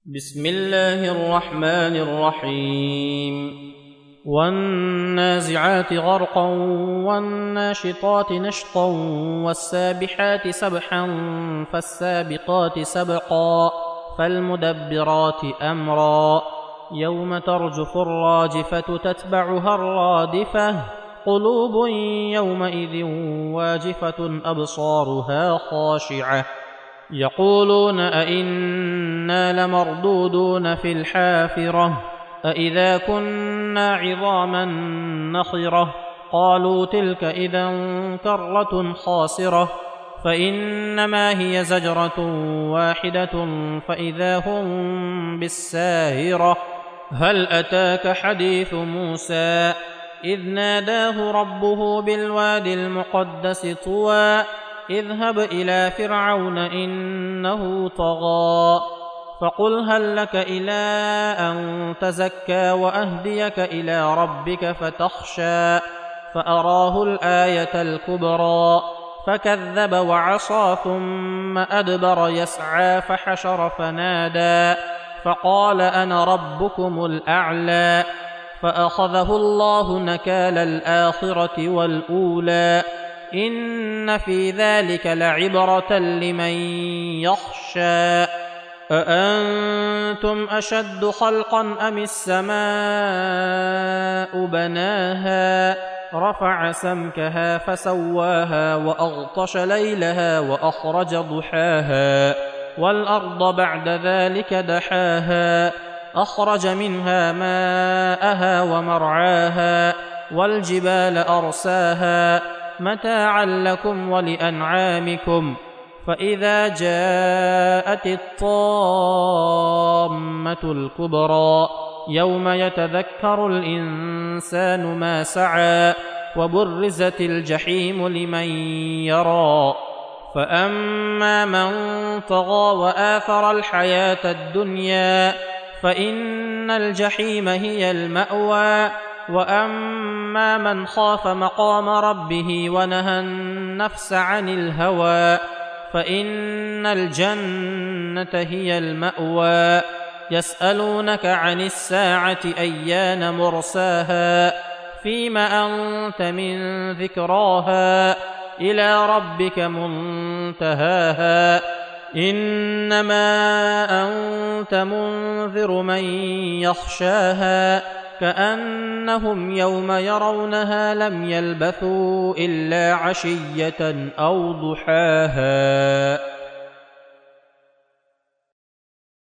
بسم الله الرحمن الرحيم والنازعات غرقا والناشطات نشطا والسابحات سبحا فالسابقات سبقا فالمدبرات أمرا يوم ترجف الراجفة تتبعها الرادفة قلوب يومئذ واجفة أبصارها خاشعة يقولون أئنا لمردودون في الحافرة أئذا كنا عظاما نخرة قالوا تلك إذا كرة خاسرة فإنما هي زجرة واحدة فإذا هم بالساهرة هل أتاك حديث موسى إذ ناداه ربه بالوادي المقدس طوى اذهب إلى فرعون إنه طغى فقل هل لك إلى أن تزكى وأهديك إلى ربك فتخشى فأراه الآية الكبرى فكذب وعصى ثم أدبر يسعى فحشر فنادى فقال أنا ربكم الأعلى فأخذه الله نكال الآخرة والأولى إن في ذلك لعبرة لمن يخشى أأنتم أشد خلقا أم السماء بناها رفع سمكها فسواها وأغطش ليلها وأخرج ضحاها والأرض بعد ذلك دحاها أخرج منها ماءها ومرعاها والجبال أرساها متاعا لكم ولأنعامكم فإذا جاءت الطامة الكبرى يوم يتذكر الإنسان ما سعى وبرزت الجحيم لمن يرى فأما من طغى وآثر الحياة الدنيا فإن الجحيم هي المأوى وأما من خاف مقام ربه ونهى النفس عن الهوى فإن الجنة هي المأوى يسألونك عن الساعة أيان مرساها فيم أنت من ذكراها إلى ربك منتهاها إنما أنت منذر من يخشاها كأنهم يوم يرونها لم يلبثوا إلا عشية أو ضحاها.